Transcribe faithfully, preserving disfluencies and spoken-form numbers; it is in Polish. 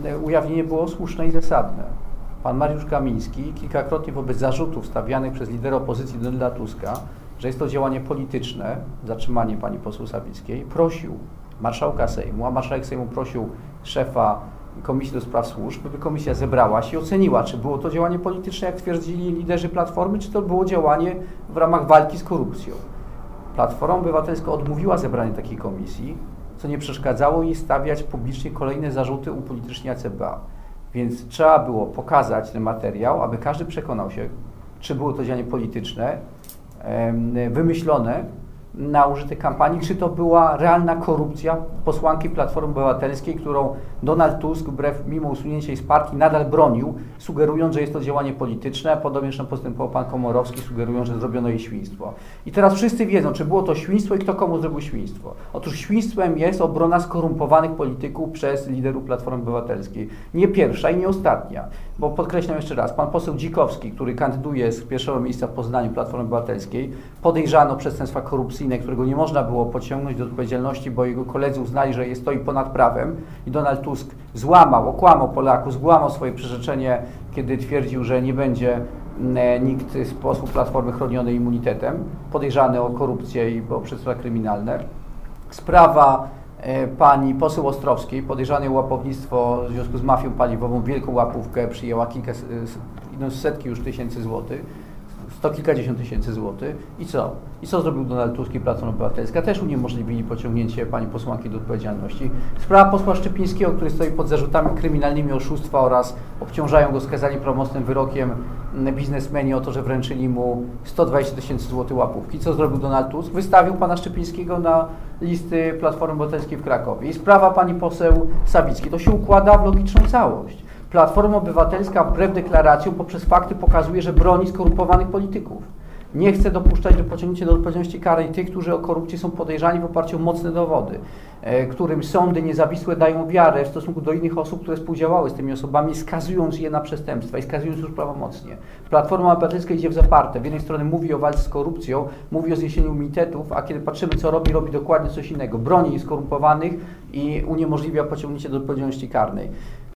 ujawnienie było słuszne i zasadne. Pan Mariusz Kamiński kilkakrotnie wobec zarzutów stawianych przez lidera opozycji Donalda Tuska, że jest to działanie polityczne, zatrzymanie pani poseł Sawickiej, prosił marszałka Sejmu, a marszałek Sejmu prosił szefa Komisji do Spraw Służb, by komisja zebrała się i oceniła, czy było to działanie polityczne, jak twierdzili liderzy Platformy, czy to było działanie w ramach walki z korupcją. Platforma Obywatelska odmówiła zebrania takiej komisji, co nie przeszkadzało jej stawiać publicznie kolejne zarzuty upolitycznienia C B A. Więc trzeba było pokazać ten materiał, aby każdy przekonał się, czy było to działanie polityczne, wymyślone na użytek kampanii, czy to była realna korupcja posłanki Platformy Obywatelskiej, którą Donald Tusk, wbrew mimo usunięcia jej z partii, nadal bronił, sugerując, że jest to działanie polityczne, a podobnie zresztą postępował pan Komorowski, sugerując, że zrobiono jej świństwo. I teraz wszyscy wiedzą, czy było to świństwo i kto komu zrobił świństwo. Otóż świństwem jest obrona skorumpowanych polityków przez liderów Platformy Obywatelskiej. Nie pierwsza i nie ostatnia, bo podkreślam jeszcze raz, pan poseł Dzikowski, który kandyduje z pierwszego miejsca w Poznaniu Platformy Obywatelskiej, podejrzano przestępstwa korupcyjne, którego nie można było pociągnąć do odpowiedzialności, bo jego koledzy uznali, że jest stoi ponad prawem i Donald Tusk złamał, okłamał Polaków, złamał swoje przyrzeczenie, kiedy twierdził, że nie będzie nikt z posłów Platformy chroniony immunitetem, podejrzany o korupcję i o przestępstwa kryminalne. Sprawa e, pani poseł Ostrowskiej, podejrzanej o łapownictwo w związku z mafią paliwową, wielką łapówkę, przyjęła kilka, no, setki już tysięcy złotych. sto kilkadziesiąt tysięcy złotych. I co? I co zrobił Donald Tusk i Platforma Obywatelska? Też uniemożliwili pociągnięcie pani posłanki do odpowiedzialności. Sprawa posła Szczepińskiego, który stoi pod zarzutami kryminalnymi oszustwa oraz obciążają go skazani prawomocnym wyrokiem biznesmeni o to, że wręczyli mu sto dwadzieścia tysięcy złotych łapówki. Co zrobił Donald Tusk? Wystawił pana Szczepińskiego na listy Platformy Obywatelskiej w Krakowie. I sprawa pani poseł Sawickiej. To się układa w logiczną całość. Platforma Obywatelska wbrew deklaracjom poprzez fakty pokazuje, że broni skorumpowanych polityków. Nie chce dopuszczać do pociągnięcia do odpowiedzialności karnej tych, którzy o korupcję są podejrzani w oparciu o mocne dowody, e, którym sądy niezawisłe dają wiarę w stosunku do innych osób, które współdziałały z tymi osobami, skazując je na przestępstwa i skazując już prawomocnie. Platforma Obywatelska idzie w zaparte. Z jednej strony mówi o walce z korupcją, mówi o zniesieniu immunitetów, a kiedy patrzymy, co robi, robi dokładnie coś innego. Broni skorumpowanych i uniemożliwia pociągnięcie do odpowiedzialności karnej.